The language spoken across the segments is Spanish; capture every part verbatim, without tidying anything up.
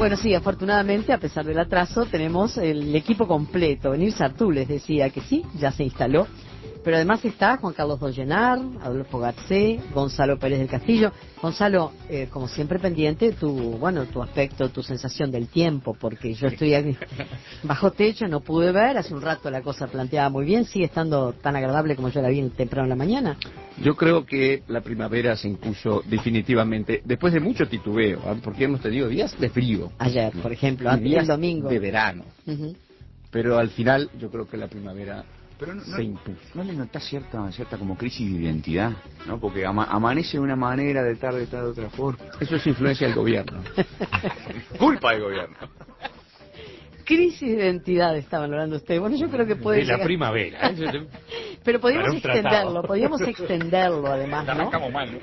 Bueno, sí, afortunadamente, a pesar del atraso, tenemos el equipo completo. Benir Sartú les decía que sí, ya se instaló. Pero además está Juan Carlos Dollenar, Adolfo Garcé, Gonzalo Pérez del Castillo. Gonzalo, eh, como siempre pendiente, tu, bueno, tu aspecto, tu sensación del tiempo, porque yo estoy aquí bajo techo, no pude ver, hace un rato la cosa planteaba muy bien, sigue estando tan agradable como yo la vi temprano en la mañana. Yo creo que la primavera se impuso definitivamente, después de mucho titubeo, ¿eh? Porque hemos tenido días de frío. Ayer, por ejemplo, y días el domingo. de verano. Uh-huh. Pero al final yo creo que la primavera Pero no, se no, impuso. ¿no le notás cierta, cierta como crisis de identidad? ¿No? Porque ama, amanece de una manera, de tarde está de otra forma. Eso es influencia del gobierno. Culpa del gobierno. Crisis de identidad estaban hablando ustedes. Bueno, yo creo que puede de llegar... la primavera. ¿eh? Pero podríamos extenderlo, tratado. podríamos extenderlo además, ¿no? Arrancamos mal, ¿no?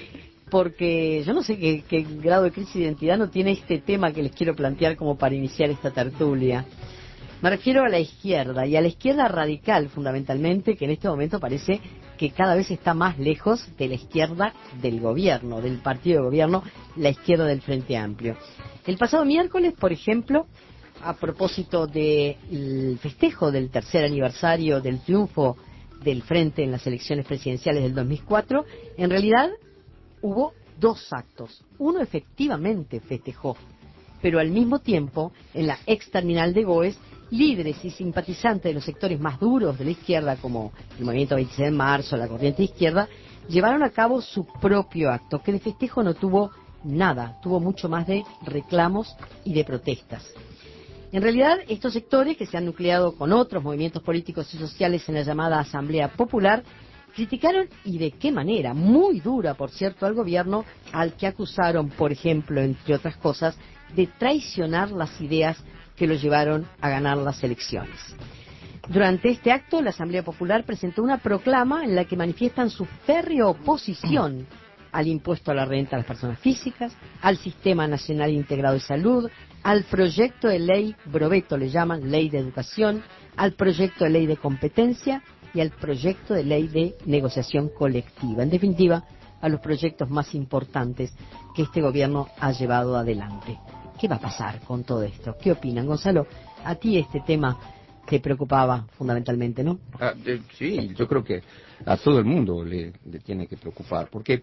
Porque yo no sé qué, qué grado de crisis de identidad no tiene este tema que les quiero plantear como para iniciar esta tertulia. Me refiero a la izquierda, y a la izquierda radical fundamentalmente, que en este momento parece que cada vez está más lejos de la izquierda del gobierno, del partido de gobierno, la izquierda del Frente Amplio. El pasado miércoles, por ejemplo, a propósito del festejo del tercer aniversario del triunfo del Frente en las elecciones presidenciales del dos mil cuatro, en realidad hubo dos actos. Uno efectivamente festejó, pero al mismo tiempo, en la ex terminal de Goes, líderes y simpatizantes de los sectores más duros de la izquierda, como el Movimiento veintiséis de marzo, la Corriente Izquierda, llevaron a cabo su propio acto, que de festejo no tuvo nada, tuvo mucho más de reclamos y de protestas. En realidad, estos sectores, que se han nucleado con otros movimientos políticos y sociales en la llamada Asamblea Popular, criticaron, y de qué manera, muy dura, por cierto, al gobierno, al que acusaron, por ejemplo, entre otras cosas, de traicionar las ideas que lo llevaron a ganar las elecciones. Durante este acto, la Asamblea Popular presentó una proclama en la que manifiestan su férrea oposición al impuesto a la renta a las personas físicas, al Sistema Nacional Integrado de Salud, al proyecto de ley Broveto, le llaman Ley de Educación, al proyecto de ley de competencia y al proyecto de ley de negociación colectiva. En definitiva, a los proyectos más importantes que este gobierno ha llevado adelante. ¿Qué va a pasar con todo esto? ¿Qué opinan, Gonzalo? A ti este tema te preocupaba fundamentalmente, ¿no? Ah, eh, sí, yo creo que a todo el mundo le, le tiene que preocupar, porque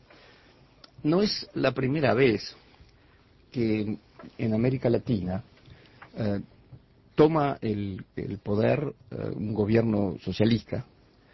no es la primera vez que en América Latina eh, toma el, el poder eh, un gobierno socialista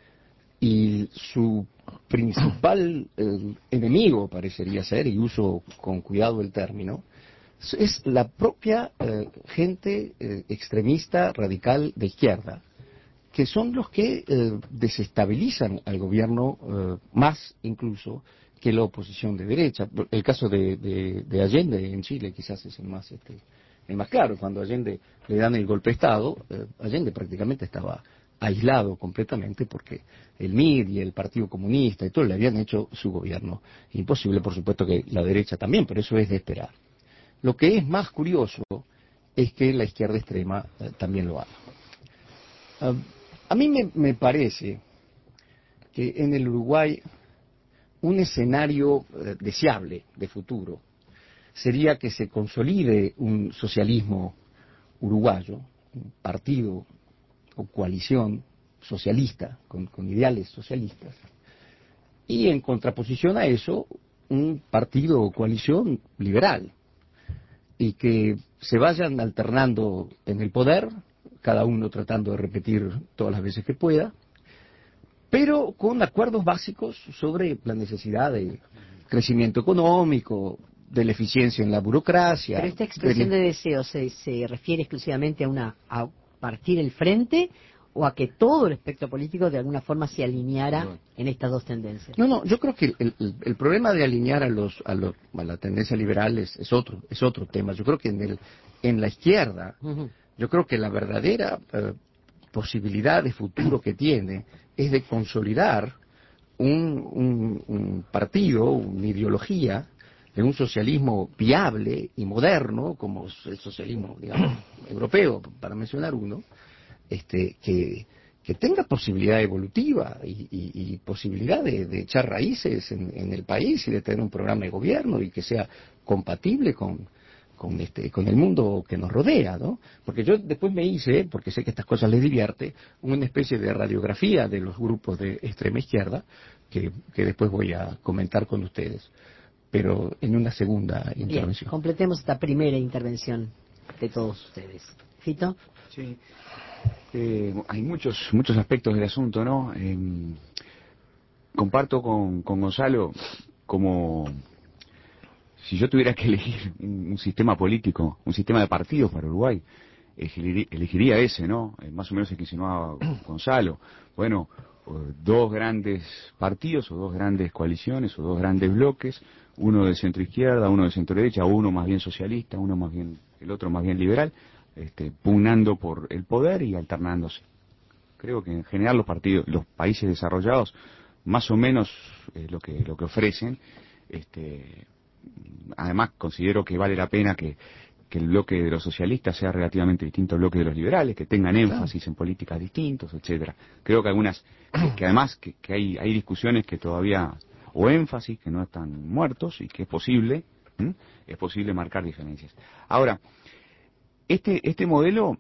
y su principal eh, enemigo parecería ser, y uso con cuidado el término, es la propia eh, gente eh, extremista radical de izquierda, que son los que eh, desestabilizan al gobierno eh, más incluso que la oposición de derecha. El caso de, de, de Allende en Chile quizás es el más este, el más claro. Cuando a Allende le dan el golpe de Estado, eh, Allende prácticamente estaba aislado completamente porque el M I R y el Partido Comunista y todo le habían hecho su gobierno imposible. Por supuesto que la derecha también, pero eso es de esperar. Lo que es más curioso es que la izquierda extrema eh, también lo haga. Uh, a mí me, me parece que en el Uruguay un escenario eh, deseable de futuro sería que se consolide un socialismo uruguayo, un partido o coalición socialista, con, con ideales socialistas, y en contraposición a eso, un partido o coalición liberal, y que se vayan alternando en el poder, cada uno tratando de repetir todas las veces que pueda, pero con acuerdos básicos sobre la necesidad de crecimiento económico, de la eficiencia en la burocracia. Pero esta expresión de, de deseo se, se refiere exclusivamente a una a partir el frente o a que todo el espectro político de alguna forma se alineara no. en estas dos tendencias. No, no, yo creo que el, el, el problema de alinear a los a, los, a la tendencia liberal es, es otro es otro tema. Yo creo que en el en la izquierda, uh-huh. yo creo que la verdadera eh, posibilidad de futuro que tiene es de consolidar un, un, un partido, una ideología de un socialismo viable y moderno, como el socialismo, digamos, europeo, para mencionar uno, este, que, que tenga posibilidad evolutiva y, y, y posibilidad de, de echar raíces en, en el país y de tener un programa de gobierno y que sea compatible con, con este con el mundo que nos rodea, ¿no? Porque yo después me hice, porque sé que estas cosas les divierte, una especie de radiografía de los grupos de extrema izquierda que, que después voy a comentar con ustedes, pero en una segunda Bien, intervención. completemos esta primera intervención de todos ustedes. ¿Fito? Sí. Eh, hay muchos muchos aspectos del asunto, ¿no? Eh, comparto con, con Gonzalo como si yo tuviera que elegir un, un sistema político, un sistema de partidos para Uruguay, elegiría, elegiría ese, ¿no? Eh, más o menos el que insinuaba Gonzalo. Bueno, eh, dos grandes partidos o dos grandes coaliciones o dos grandes bloques, uno de centro izquierda, uno de centro derecha, uno más bien socialista, uno más bien, el otro más bien liberal, este, pugnando por el poder y alternándose. Creo que en general los partidos, los países desarrollados, más o menos eh, lo que lo que ofrecen. Este, además considero que vale la pena que, que el bloque de los socialistas sea relativamente distinto al bloque de los liberales, que tengan énfasis en políticas distintos, etcétera. Creo que algunas, que, que además que, que hay hay discusiones que todavía, o énfasis que no están muertos y que es posible, ¿m? es posible marcar diferencias. Ahora, este este modelo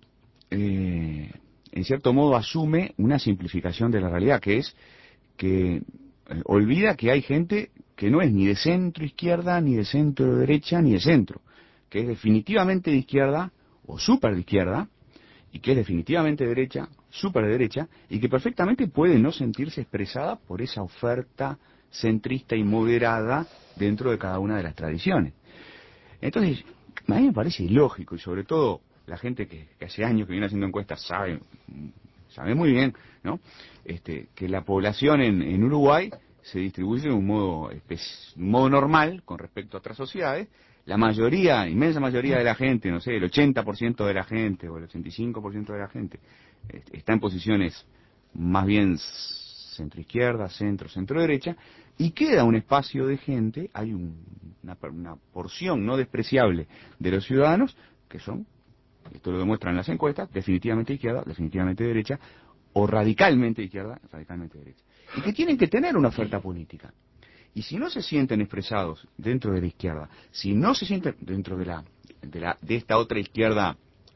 eh, en cierto modo asume una simplificación de la realidad, que es que eh, olvida que hay gente que no es ni de centro izquierda, ni de centro derecha, ni de centro, que es definitivamente de izquierda o súper de izquierda, y que es definitivamente derecha, súper de derecha, y que perfectamente puede no sentirse expresada por esa oferta centrista y moderada dentro de cada una de las tradiciones. Entonces, a mí me parece ilógico, y sobre todo la gente que, que hace años que viene haciendo encuestas sabe, sabe muy bien, ¿no? Este, que la población en, en Uruguay se distribuye de un modo, un modo normal con respecto a otras sociedades. La mayoría, inmensa mayoría de la gente, no sé, el ochenta por ciento de la gente o el ochenta y cinco por ciento de la gente este, está en posiciones más bien centro-izquierda, centro, centro-derecha, y queda un espacio de gente, hay un, una, una porción no despreciable de los ciudadanos que son, esto lo demuestran las encuestas, definitivamente izquierda, definitivamente derecha, o radicalmente izquierda, radicalmente derecha. Y que tienen que tener una oferta política. Y si no se sienten expresados dentro de la izquierda, si no se sienten dentro de la de, la, de esta otra izquierda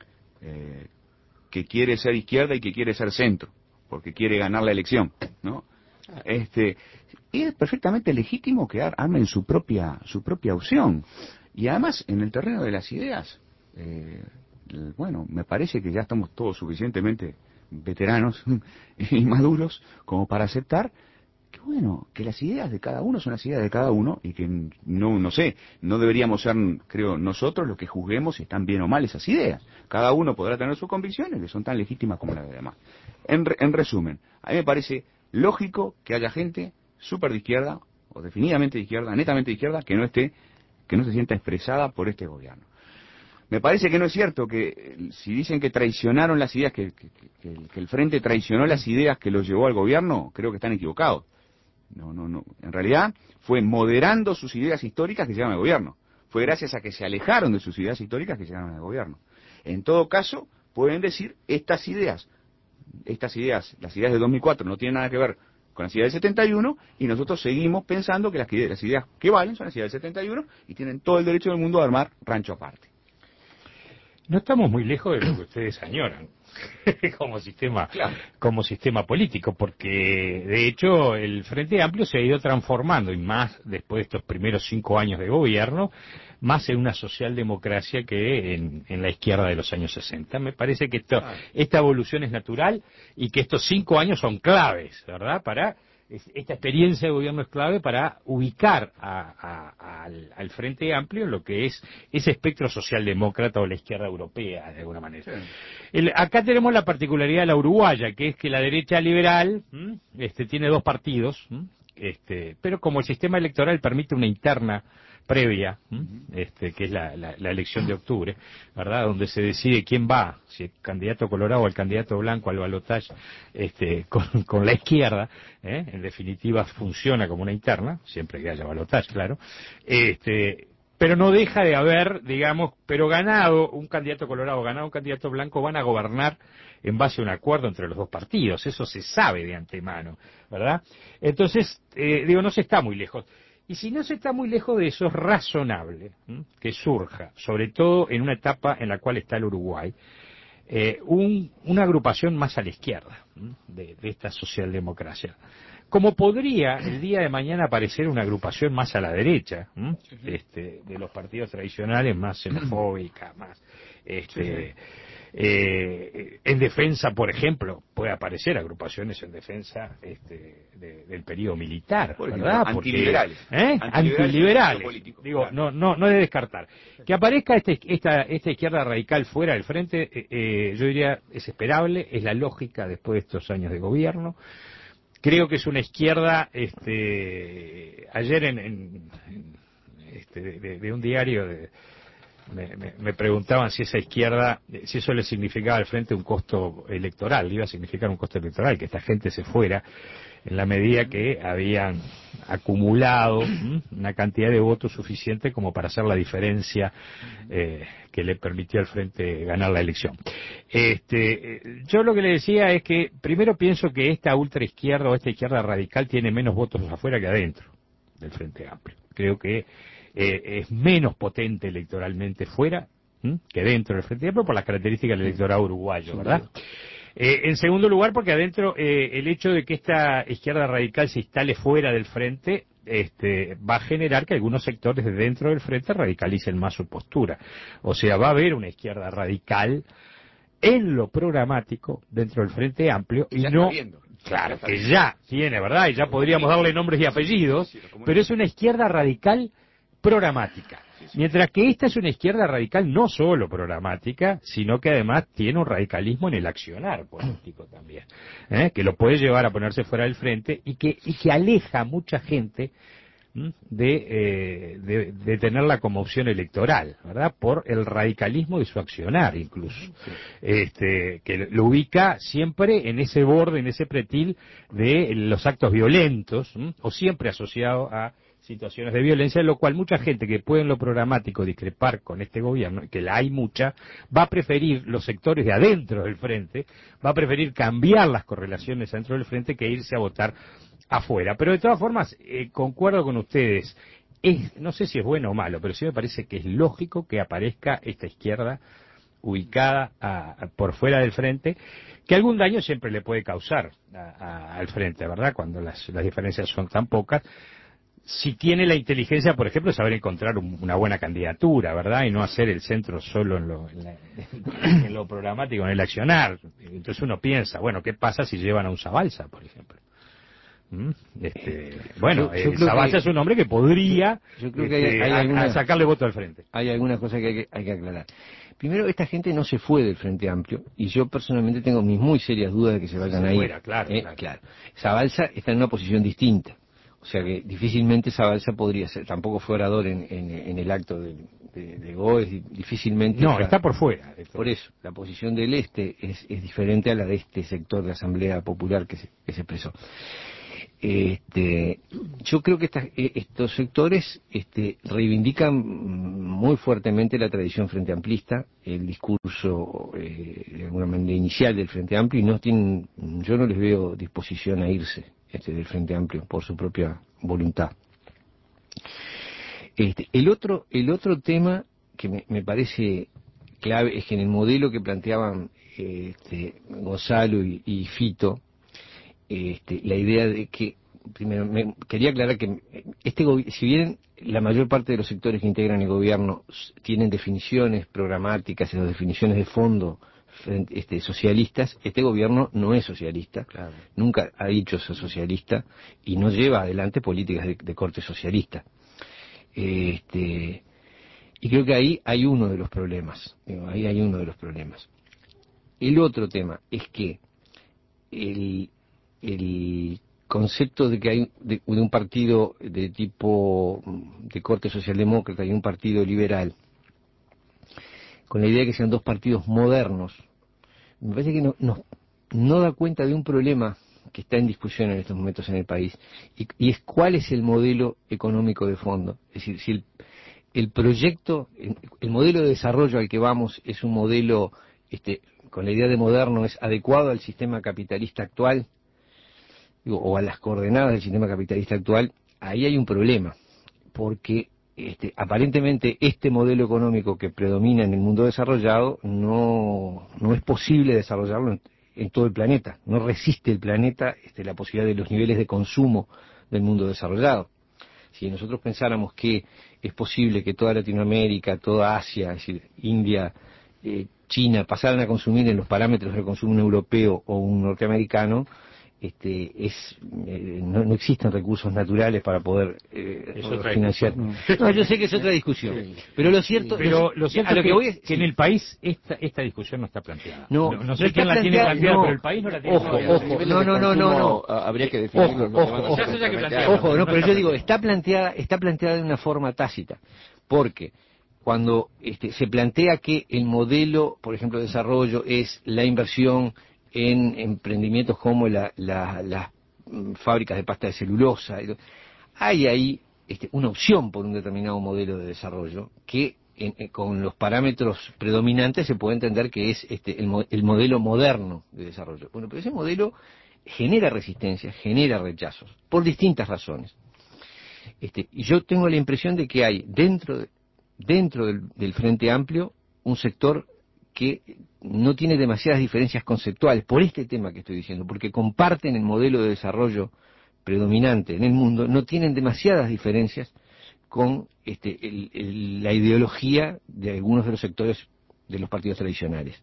eh, que quiere ser izquierda y que quiere ser centro, porque quiere ganar la elección, ¿no? Este, es perfectamente legítimo que armen su propia su propia opción. Y además, en el terreno de las ideas, eh, bueno, me parece que ya estamos todos suficientemente veteranos y maduros como para aceptar que bueno, que las ideas de cada uno son las ideas de cada uno y que no, no sé, no deberíamos ser, creo, nosotros los que juzguemos si están bien o mal esas ideas. Cada uno podrá tener sus convicciones que son tan legítimas como las de demás. En, en resumen, a mí me parece lógico que haya gente súper de izquierda, o definidamente de izquierda, netamente de izquierda, que no esté, que no se sienta expresada por este gobierno. Me parece que no es cierto que si dicen que traicionaron las ideas, que, que, que, que el Frente traicionó las ideas que los llevó al gobierno, creo que están equivocados. No, no, no. En realidad fue moderando sus ideas históricas que llegaron al gobierno. Fue gracias a que se alejaron de sus ideas históricas que llegaron al gobierno. En todo caso, pueden decir estas ideas, estas ideas, las ideas de dos mil cuatro no tienen nada que ver con las ideas del setenta y uno y nosotros seguimos pensando que las, las ideas que valen son las ideas del setenta y uno y tienen todo el derecho del mundo a armar rancho aparte. No estamos muy lejos de lo que ustedes añoran como sistema Claro. como sistema político, porque de hecho el Frente Amplio se ha ido transformando, y más después de estos primeros cinco años de gobierno, más en una socialdemocracia que en, en la izquierda de los años sesenta. Me parece que esto, Claro. esta evolución es natural y que estos cinco años son claves, ¿verdad?, para... Esta experiencia de gobierno es clave para ubicar a, a, al, al Frente Amplio en lo que es ese espectro socialdemócrata o la izquierda europea, de alguna manera. Sí. El, acá tenemos la particularidad de la uruguaya, que es que la derecha liberal ¿m? este tiene dos partidos, ¿m? este pero como el sistema electoral permite una interna previa, ¿m? este que es la, la, la elección de octubre, ¿verdad?, donde se decide quién va, si el candidato colorado o el candidato blanco al balotaje este, con, con la izquierda, ¿eh? En definitiva funciona como una interna, siempre que haya balotaje, claro, este pero no deja de haber, digamos, pero ganado un candidato colorado, ganado un candidato blanco, van a gobernar en base a un acuerdo entre los dos partidos, eso se sabe de antemano, ¿verdad? Entonces, eh, digo, no se está muy lejos. Y si no se está muy lejos de eso, es razonable ¿m? que surja, sobre todo en una etapa en la cual está el Uruguay, eh, un, una agrupación más a la izquierda de, de esta socialdemocracia. Como podría el día de mañana aparecer una agrupación más a la derecha, ¿m? este, de los partidos tradicionales, más xenofóbica, más este, sí, sí. Eh, en defensa, por ejemplo, puede aparecer agrupaciones en defensa este, de, del periodo militar, por ¿verdad? Ejemplo, antiliberales. Porque, ¿eh? Antiliberales. Antiliberales. Digo, claro. no, no, no es de descartar. Que aparezca este, esta, esta izquierda radical fuera del frente, eh, eh, yo diría, es esperable, es la lógica después de estos años de gobierno. Creo que es una izquierda, este, ayer en, en, en este, de, de un diario de, me, me, me preguntaban si esa izquierda, si eso le significaba al frente un costo electoral, le iba a significar un costo electoral, que esta gente se fuera en la medida que habían acumulado ¿m? una cantidad de votos suficiente como para hacer la diferencia eh, que le permitió al frente ganar la elección. Este, yo lo que le decía es que primero pienso que esta ultraizquierda o esta izquierda radical tiene menos votos afuera que adentro del Frente Amplio. Creo que eh, es menos potente electoralmente fuera ¿m? que dentro del Frente Amplio por las características del electorado uruguayo, ¿verdad? Eh, en segundo lugar, porque adentro eh, el hecho de que esta izquierda radical se instale fuera del frente este, va a generar que algunos sectores de dentro del frente radicalicen más su postura. O sea, va a haber una izquierda radical en lo programático dentro del Frente Amplio y, y no... Claro, que ya tiene, ¿verdad? Y ya podríamos darle nombres y apellidos, pero es una izquierda radical programática. Mientras que esta es una izquierda radical no solo programática, sino que además tiene un radicalismo en el accionar político también, ¿eh? que lo puede llevar a ponerse fuera del frente y que, y que aleja a mucha gente de, eh, de, de tenerla como opción electoral, ¿verdad? Por el radicalismo de su accionar incluso, este, que lo ubica siempre en ese borde, en ese pretil de los actos violentos, ¿m? o siempre asociado a situaciones de violencia, lo cual mucha gente que puede en lo programático discrepar con este gobierno, que la hay mucha, va a preferir los sectores de adentro del frente, va a preferir cambiar las correlaciones adentro del frente que irse a votar afuera. Pero de todas formas, eh, concuerdo con ustedes, es, no sé si es bueno o malo, pero sí me parece que es lógico que aparezca esta izquierda ubicada a, a, por fuera del frente, que algún daño siempre le puede causar a, a, al frente, ¿verdad? Cuando las, las diferencias son tan pocas. Si tiene la inteligencia, por ejemplo, de saber encontrar un, una buena candidatura, ¿verdad? Y no hacer el centro solo en lo, en, la, en lo programático, en el accionar. Entonces uno piensa, bueno, ¿qué pasa si llevan a un Zabalza, por ejemplo? ¿Mm? Este, bueno, yo, yo eh, Zabalza es un hombre que podría yo creo que este, hay, hay alguna, a sacarle voto al frente. Hay algunas cosas que hay, que hay que aclarar. Primero, esta gente no se fue del Frente Amplio, y yo personalmente tengo mis muy serias dudas de que se vayan si se a ir. Fuera, claro, eh, claro. claro. Zabalza está en una posición distinta. O sea que difícilmente Zabalza podría ser, tampoco fue orador en, en, en el acto de, de, de Goes, difícilmente... No, está, está por fuera. Por eso, la posición del Este es, es diferente a la de este sector de la Asamblea Popular que se, que se expresó. Este, yo creo que estas, estos sectores este, reivindican muy fuertemente la tradición frente amplista, el discurso eh, de alguna manera inicial del Frente Amplio, y no tienen, yo no les veo disposición a irse este, del Frente Amplio por su propia voluntad. Este, el otro, el otro tema que me, me parece clave es que en el modelo que planteaban este, Gonzalo y, y Fito, Este, la idea de que, primero, me quería aclarar que este si bien la mayor parte de los sectores que integran el gobierno tienen definiciones programáticas y definiciones de fondo este, socialistas, este gobierno no es socialista, claro. Nunca ha dicho ser socialista y no lleva adelante políticas de, de corte socialista. Este, y creo que ahí hay uno de los problemas, digo, ahí hay uno de los problemas. El otro tema es que el el concepto de que hay de, de un partido de tipo de corte socialdemócrata y un partido liberal, con la idea de que sean dos partidos modernos, me parece que no, no, no da cuenta de un problema que está en discusión en estos momentos en el país, y, y es cuál es el modelo económico de fondo. Es decir, si el, el proyecto, el, el modelo de desarrollo al que vamos es un modelo, este, con la idea de moderno, es adecuado al sistema capitalista actual, o a las coordenadas del sistema capitalista actual, ahí hay un problema. porque este, aparentemente este modelo económico que predomina en el mundo desarrollado no, no es posible desarrollarlo en, en todo el planeta. No resiste el planeta este, la posibilidad de los niveles de consumo del mundo desarrollado. Si nosotros pensáramos que es posible que toda Latinoamérica, toda Asia, es decir, India, eh, China, pasaran a consumir en los parámetros del consumo un europeo o un norteamericano, este, es, eh, no, no existen recursos naturales para poder eh, financiar. No. no, yo sé que es otra discusión, sí, pero lo cierto, pero lo cierto a lo es que, que voy es que en el país esta esta discusión no está planteada. No, no, no sé quién la tiene planteada, no, pero el país no la tiene ojo, planteada. Ojo, no, no, no, no, no, habría que definirlo. Ojo, ojo, ojo, ojo, no, pero yo digo, está planteada, está planteada de una forma tácita, porque cuando este, se plantea que el modelo, por ejemplo, de desarrollo es la inversión en emprendimientos como la, la, las fábricas de pasta de celulosa, hay ahí este, una opción por un determinado modelo de desarrollo que en, en, con los parámetros predominantes se puede entender que es este, el, el modelo moderno de desarrollo. Bueno, pero ese modelo genera resistencia, genera rechazos, por distintas razones. Este, y yo tengo la impresión de que hay dentro de, dentro del, del Frente Amplio un sector que no tiene demasiadas diferencias conceptuales por este tema que estoy diciendo, porque comparten el modelo de desarrollo predominante en el mundo, no tienen demasiadas diferencias con este, el, el, la ideología de algunos de los sectores de los partidos tradicionales.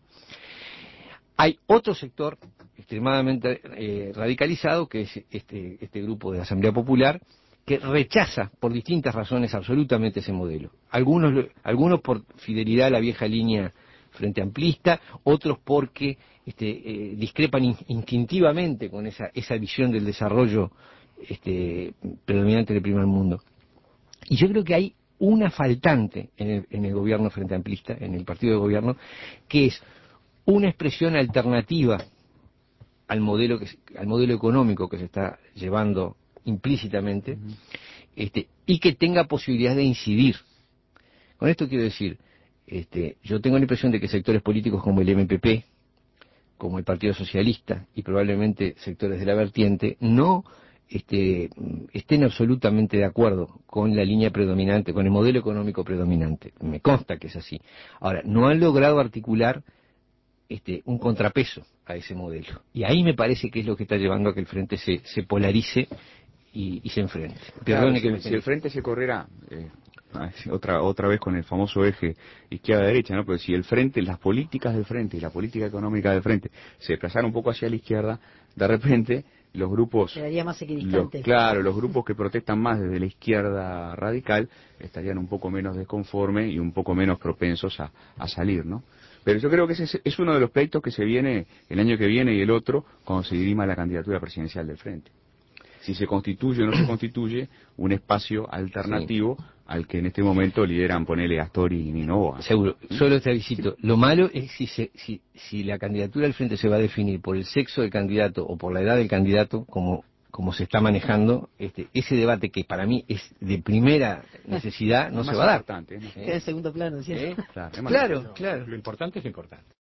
Hay otro sector extremadamente eh, radicalizado, que es este, este grupo de la Asamblea Popular, que rechaza por distintas razones absolutamente ese modelo. Algunos, algunos por fidelidad a la vieja línea frente amplista, otros porque este, eh, discrepan in, instintivamente con esa, esa visión del desarrollo este, predominante del primer mundo. Y yo creo que hay una faltante en el, en el gobierno frente amplista, en el partido de gobierno, que es una expresión alternativa al modelo, que, al modelo económico que se está llevando implícitamente, uh-huh. este, y que tenga posibilidad de incidir. Con esto quiero decir, este, yo tengo la impresión de que sectores políticos como el M P P, como el Partido Socialista y probablemente sectores de la vertiente no este, estén absolutamente de acuerdo con la línea predominante, con el modelo económico predominante. Me consta que es así. Ahora, no han logrado articular este, un contrapeso a ese modelo. Y ahí me parece que es lo que está llevando a que el frente se, se polarice y, y se enfrente. Claro, si, si el frente se corriera eh, otra otra vez con el famoso eje izquierda-derecha, ¿no? Pero si el frente, las políticas del frente y la política económica del frente se desplazaran un poco hacia la izquierda, de repente los grupos, más los, claro, los grupos que protestan más desde la izquierda radical estarían un poco menos desconformes y un poco menos propensos a, a salir, ¿no? Pero yo creo que ese es, es uno de los pleitos que se viene el año que viene y el otro cuando se dirima la candidatura presidencial del frente. Si se constituye o no se constituye un espacio alternativo sí. al que en este momento lideran, ponele, Astori y Nino. Seguro, solo te avisito. Lo malo es si, se, si, si la candidatura del frente se va a definir por el sexo del candidato o por la edad del candidato, como como se está manejando, este, ese debate que para mí es de primera necesidad, no se va a dar. Queda en segundo plano, ¿sí? ¿Eh? Claro, claro, claro. Lo importante es lo importante.